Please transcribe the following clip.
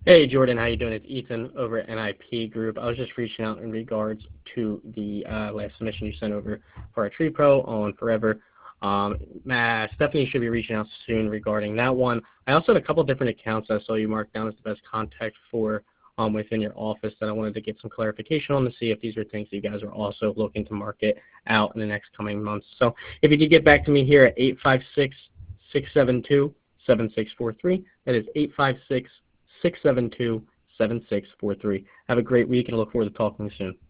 Hey Jordan, how you doing? It's Ethan over at NIP Group. I was just reaching out in regards to the last submission you sent over for our Tree Pro on Forever. Stephanie should be reaching out soon regarding that one. I also had a couple different accounts I saw you marked down as the best contact for within your office that I wanted to get some clarification on to see if these are things that you guys are also looking to market out in the next coming months. So if you could get back to me here at 856-672-7643. That is 856-672-7643. Have a great week and I look forward to talking soon.